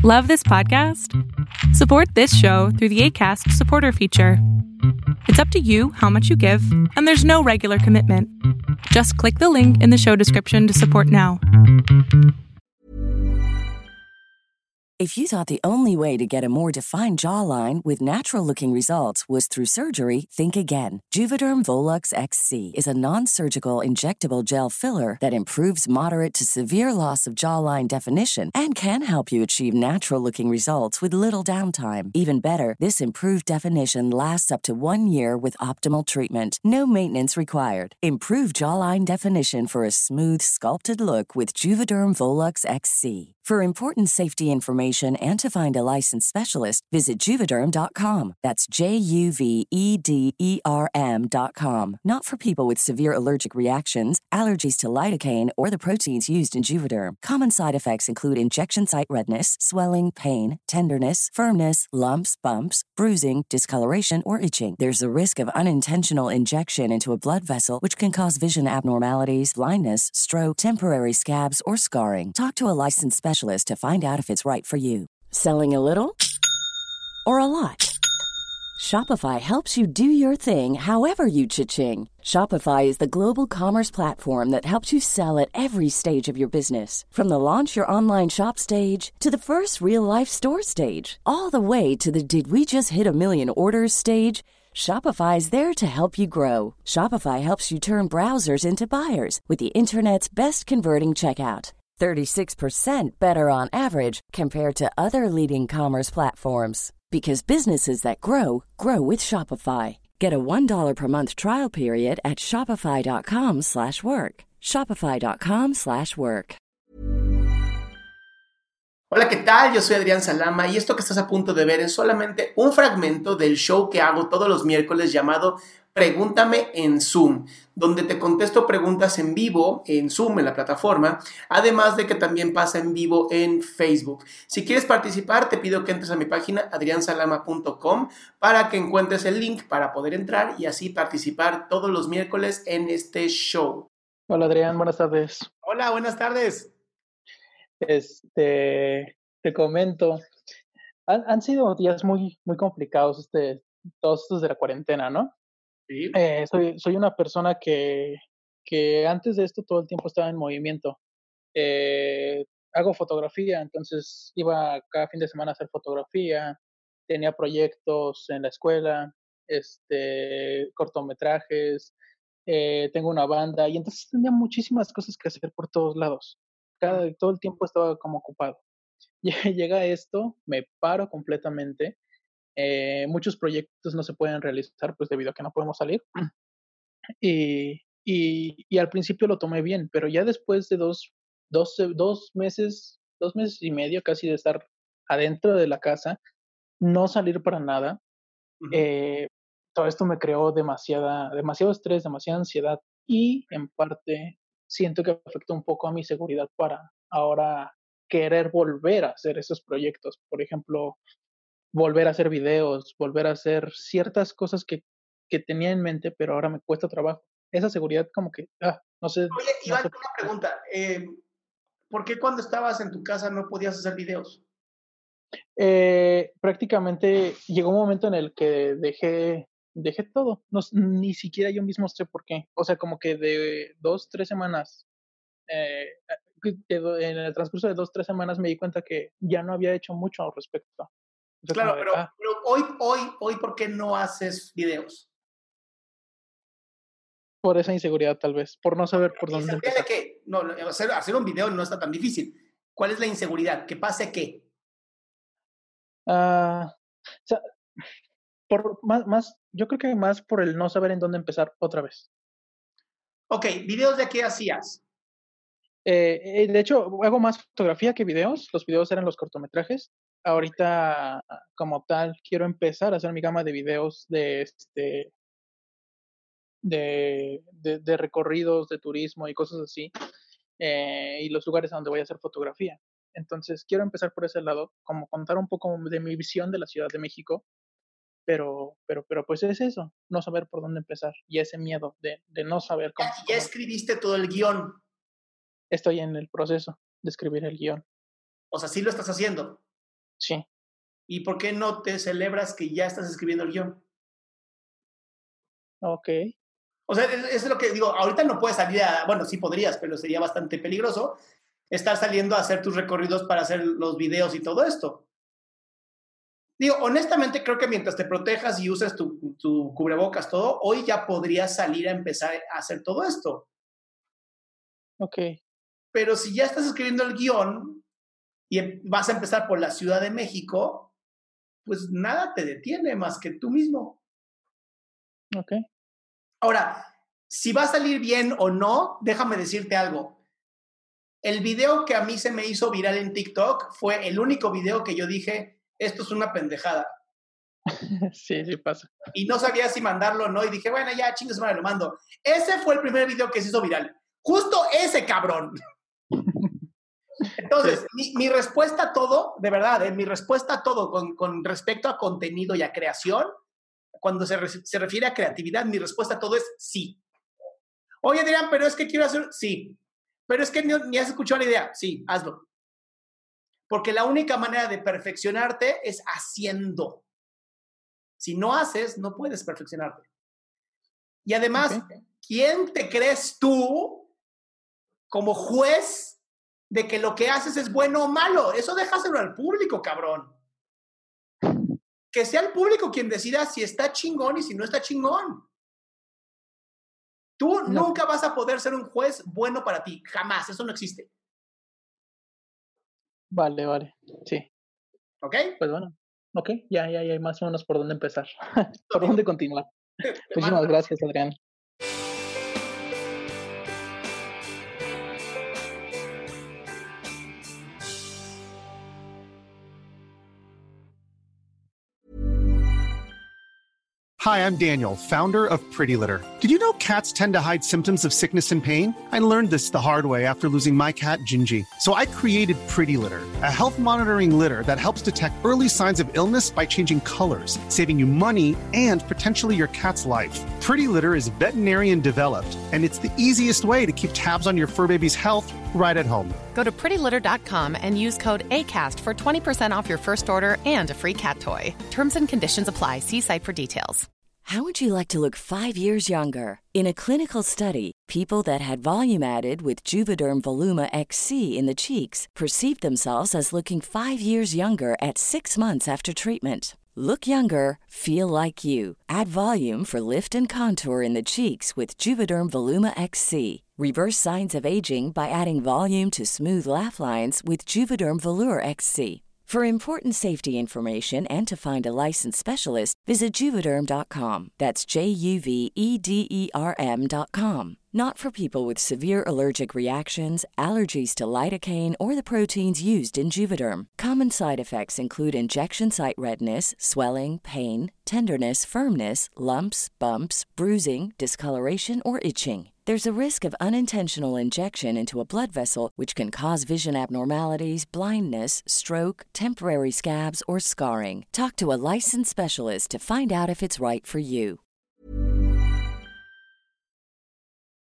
Love this podcast? Support this show through the Acast supporter feature. It's up to you how much you give, and there's no regular commitment. Just click the link in the show description to support now. If you thought the only way to get a more defined jawline with natural-looking results was through surgery, think again. Juvederm Volux XC is a non-surgical injectable gel filler that improves moderate to severe loss of jawline definition and can help you achieve natural-looking results with little downtime. Even better, this improved definition lasts up to 1 year with optimal treatment. No maintenance required. Improve jawline definition for a smooth, sculpted look with Juvederm Volux XC. For important safety information and to find a licensed specialist, visit Juvederm.com. That's Juvederm.com. Not for people with severe allergic reactions, allergies to lidocaine, or the proteins used in Juvederm. Common side effects include injection site redness, swelling, pain, tenderness, firmness, lumps, bumps, bruising, discoloration, or itching. There's a risk of unintentional injection into a blood vessel, which can cause vision abnormalities, blindness, stroke, temporary scabs, or scarring. Talk to a licensed specialist to find out if it's right for you. Selling a little or a lot? Shopify helps you do your thing however you cha-ching. Shopify is the global commerce platform that helps you sell at every stage of your business. From the launch your online shop stage to the first real-life store stage, all the way to the did we just hit a million orders stage. Shopify is there to help you grow. Shopify helps you turn browsers into buyers with the internet's best converting checkout. 36% better on average compared to other leading commerce platforms. Because businesses that grow, grow with Shopify. Get a $1 per month trial period at shopify.com/work. Shopify.com/work. Hola, ¿qué tal? Yo soy Adrián Salama y esto que estás a punto de ver es solamente un fragmento del show que hago todos los miércoles llamado Pregúntame en Zoom, donde te contesto preguntas en vivo en Zoom, en la plataforma, además de que también pasa en vivo en Facebook. Si quieres participar, te pido que entres a mi página adriansalama.com para que encuentres el link para poder entrar y así participar todos los miércoles en este show. Hola Adrián, buenas tardes. Hola, buenas tardes. Te comento, han sido días muy complicados todos estos de la cuarentena, ¿no? Sí. Soy una persona que antes de esto todo el tiempo estaba en movimiento. Hago fotografía, entonces iba cada fin de semana a hacer fotografía, tenía proyectos en la escuela, cortometrajes, tengo una banda y entonces tenía muchísimas cosas que hacer por todos lados. Todo el tiempo estaba como ocupado. Llega esto, me paro completamente. Muchos proyectos no se pueden realizar pues debido a que no podemos salir. Y al principio lo tomé bien, pero ya después de dos meses y medio casi de estar adentro de la casa, no salir para nada, todo esto me creó demasiado estrés, demasiada ansiedad y en parte siento que afectó un poco a mi seguridad para ahora querer volver a hacer esos proyectos. Por ejemplo, volver a hacer videos, volver a hacer ciertas cosas que tenía en mente, pero ahora me cuesta trabajo. Esa seguridad como que, no sé. Oye, Iván, no sé. una pregunta. ¿Por qué cuando estabas en tu casa no podías hacer videos? Prácticamente llegó un momento en el que dejé todo. Ni siquiera yo mismo sé por qué. O sea, como que de 2-3 semanas, en el transcurso de 2-3 semanas me di cuenta que ya no había hecho mucho al respecto. Claro, pero hoy, ¿por qué no haces videos? Por esa inseguridad, tal vez, por no saber por dónde empezar. ¿De qué? No, hacer un video no está tan difícil. ¿Cuál es la inseguridad? ¿Que pase qué? O sea, yo creo que más por el no saber en dónde empezar otra vez. Ok, ¿videos de qué hacías? De hecho, hago más fotografía que videos. Los videos eran los cortometrajes. Ahorita, como tal, quiero empezar a hacer mi gama de videos de recorridos, de turismo y cosas así, y los lugares a donde voy a hacer fotografía. Entonces, quiero empezar por ese lado, como contar un poco de mi visión de la Ciudad de México, pero pues es eso, no saber por dónde empezar y ese miedo de no saber cómo. ¿Ya escribiste todo el guión? Estoy en el proceso de escribir el guión. O sea, sí lo estás haciendo. Sí. ¿Y por qué no te celebras que ya estás escribiendo el guión? Ok. O sea, eso es lo que digo, ahorita no puedes salir bueno, sí podrías, pero sería bastante peligroso estar saliendo a hacer tus recorridos para hacer los videos y todo esto. Digo, honestamente creo que mientras te protejas y uses tu cubrebocas, todo, hoy ya podrías salir a empezar a hacer todo esto. Ok. Pero si ya estás escribiendo el guión y vas a empezar por la Ciudad de México, pues nada te detiene más que tú mismo. Ok. Ahora, si va a salir bien o no, déjame decirte algo. El video que a mí se me hizo viral en TikTok fue el único video que yo dije, esto es una pendejada. Sí, sí pasa. Y no sabía si mandarlo o no, y dije, bueno, ya, chingues madre, lo mando. Ese fue el primer video que se hizo viral. Justo ese, cabrón. Entonces, sí. mi respuesta a todo, de verdad, mi respuesta a todo con respecto a contenido y a creación, cuando se refiere a creatividad, mi respuesta a todo es sí. Oye, dirán, pero es que quiero hacer, sí. Pero es que ni has escuchado la idea, sí, hazlo. Porque la única manera de perfeccionarte es haciendo. Si no haces, no puedes perfeccionarte. Y además, ¿quién te crees tú como juez de que lo que haces es bueno o malo? Eso déjaselo al público, cabrón. Que sea el público quien decida si está chingón y si no está chingón. Tú nunca vas a poder ser un juez bueno para ti. Jamás. Eso no existe. Vale. Sí. ¿Ok? Pues bueno. Ok, ya hay más o menos por dónde empezar. Por dónde continuar. Muchísimas gracias, Adrián. Hi, I'm Daniel, founder of Pretty Litter. Did you know cats tend to hide symptoms of sickness and pain? I learned this the hard way after losing my cat, Gingy. So I created Pretty Litter, a health monitoring litter that helps detect early signs of illness by changing colors, saving you money and potentially your cat's life. Pretty Litter is veterinarian developed, and it's the easiest way to keep tabs on your fur baby's health right at home. Go to prettylitter.com and use code ACAST for 20% off your first order and a free cat toy. Terms and conditions apply. See site for details. How would you like to look 5 years younger? In a clinical study, people that had volume added with Juvederm Voluma XC in the cheeks perceived themselves as looking 5 years younger at 6 months after treatment. Look younger, feel like you. Add volume for lift and contour in the cheeks with Juvederm Voluma XC. Reverse signs of aging by adding volume to smooth laugh lines with Juvederm Volure XC. For important safety information and to find a licensed specialist, visit Juvederm.com. That's JUVEDERM.com. Not for people with severe allergic reactions, allergies to lidocaine, or the proteins used in Juvederm. Common side effects include injection site redness, swelling, pain, tenderness, firmness, lumps, bumps, bruising, discoloration, or itching. There's a risk of unintentional injection into a blood vessel, which can cause vision abnormalities, blindness, stroke, temporary scabs, or scarring. Talk to a licensed specialist to find out if it's right for you.